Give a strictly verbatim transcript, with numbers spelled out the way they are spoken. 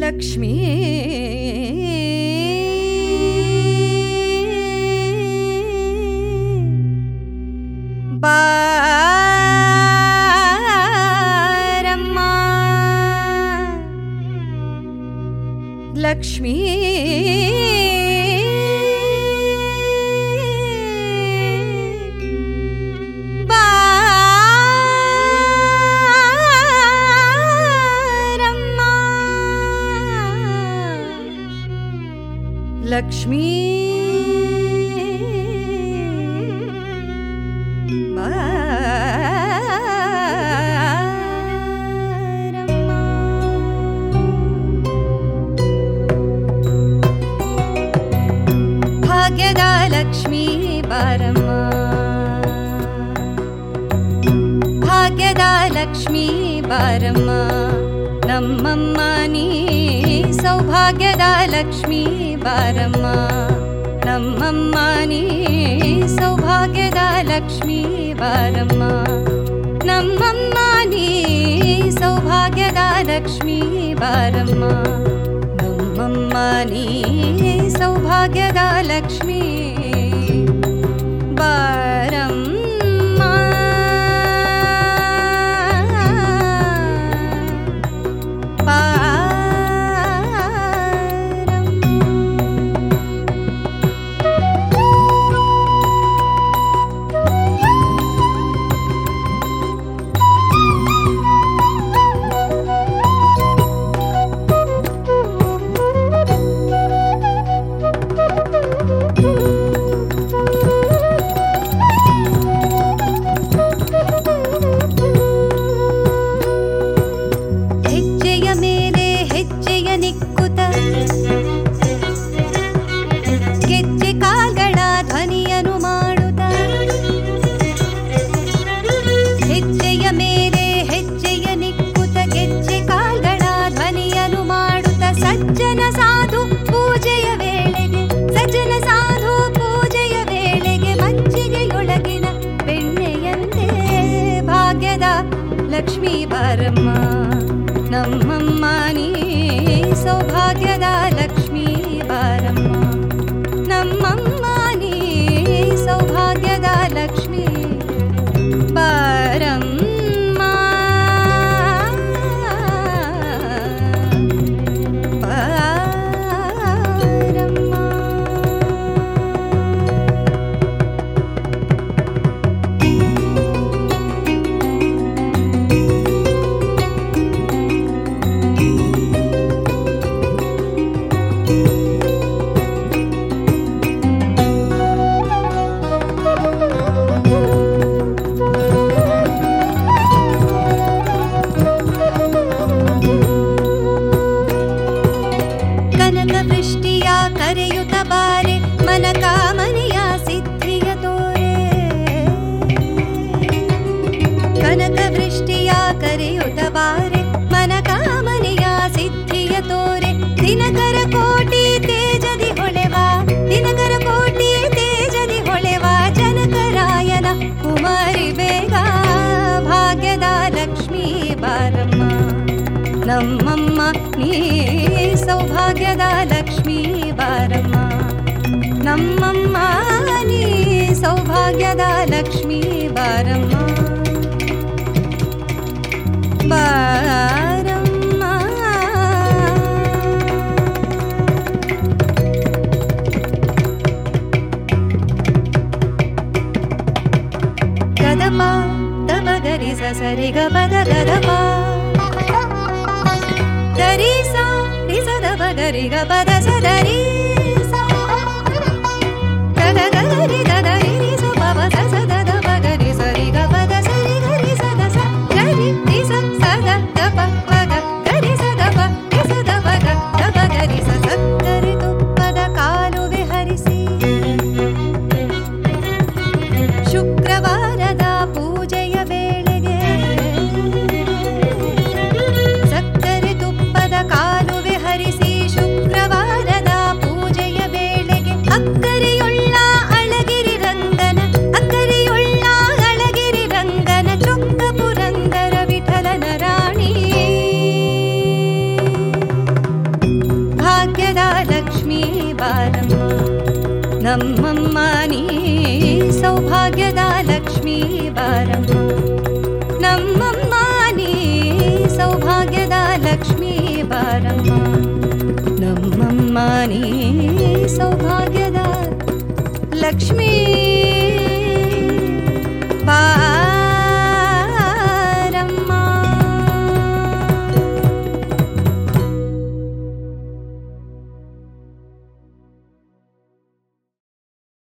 ಲಕ್ಷ್ಮೀ ಬಾರಮ್ಮ ಲಕ್ಷ್ಮೀ ಲಕ್ಷ್ಮೀ ಭಾಗ್ಯದ ಲಕ್ಷ್ಮೀ ಬಾರಮ್ಮ ಭಾಗ್ಯದ ಲಕ್ಷ್ಮೀ ಬಾರಮ್ಮ ನಮ್ಮಮ್ಮ ನೀ ಸೌಭಾಗ್ಯದ ಲಕ್ಷ್ಮೀ ಬಾರಮ್ಮ ನಮ್ಮಮ್ಮ ನೀ ಸೌಭಾಗ್ಯದ ಲಕ್ಷ್ಮೀ ಬಾರಮ್ಮ ನಮ್ಮಮ್ಮ ನೀ ಸೌಭಾಗ್ಯದ ಲಕ್ಷ್ಮೀ ಬಾರಮ್ಮ ನಮ್ಮಮ್ಮ ನೀ ಸೌಭಾಗ್ಯದ ಲಕ್ಷ್ಮೀ ಬಾರಮ್ಮ ಲಕ್ಷ್ಮೀ ಬಾರಮ್ಮ ನಮ್ಮಮ್ಮ ನೀ ಸೌಭಾಗ್ಯದ ಲಕ್ಷ್ಮೀ ಬಾರಮ್ಮ ನಮ್ಮಮ್ಮ ನೀ ಸೌಭಾಗ್ಯದ ಲಕ್ಷ್ಮೀ ಬಾರಮ್ಮ ಕರೆಯುತ್ತ ಬಾರೆ ಮನ ಕಾಮನೆಯ ಸಿದ್ಧಿಯ ತೋರೆ ಕನಕ ವೃಷ್ಟಿಯ ಕರೆಯುತ್ತ ಬಾರೆ ಮನ ಕಾಮನೆಯ ಸಿದ್ಧಿಯ ತೋರೆ ದಿನಕರ ಕೋಟಿ ತೇಜದಿ ಹೊಳೆವ ದಿನಕರ ಕೋಟಿ ತೇಜದಿ ಹೊಳೆವ ಜನಕರಾಯನ ಕುಮಾರಿ ಬೇಗ ಭಾಗ್ಯದ ಲಕ್ಷ್ಮೀ ಬಾರಮ್ಮ ನಮ್ಮಮ್ಮ ನೀ ಸೌಭಾಗ್ಯದ ಲಕ್ಷ್ಮೀ ಬಾರಮ್ಮ ನಮ್ಮಮ್ಮ ನೀ ಸೌಭಾಗ್ಯದ ಲಕ್ಷ್ಮೀ ಬಾರಮ್ಮ ಬಾರಮ್ಮ ಗದಪ ದಬಗರಿ ಸರಿ ಗಪದ ಗದಪ ಗರಿ ಸಾ ರಿಸದ ಬಗರಿ ಗಪದ ಸದರಿ ಗದ ಗರಿ ದದರಿ ರಿಸ ಪವ ಸದ ಬಗರಿ ಸರಿ ಗಪದ ಸರಿ ಗರಿ ಸದ ಸ ಗರಿ ರಿಸ ಸದ ದಪ ಪದ ಗರಿ ಸದ ಪ ರಿಸದ ಪದ ದಪ ಗರಿ ಸ ಸಕ್ಕರೆ ತುಪ್ಪದ ಕಾಲುವೆ ಹರಿಸಿ ಶುಕ್ರವಾರದ ಪೂಜೆಯ ವೇಳೆಗೆ ಸಕ್ಕರೆ ತುಪ್ಪದ ಕಾಲುವೆ ಹರಿಸಿ ಶುಕ್ರವಾರದ ಪೂಜೆ ನಮ್ಮಮ್ಮ ನೀ ಸೌಭಾಗ್ಯದ ಲಕ್ಷ್ಮೀ ಬಾರಮ್ಮ ನಮ್ಮಮ್ಮ ನೀ ಸೌಭಾಗ್ಯದ ಲಕ್ಷ್ಮೀ ಬಾರಮ್ಮ ನಮ್ಮಮ್ಮ ನೀ ಸೌಭಾಗ್ಯದ ಲಕ್ಷ್ಮೀ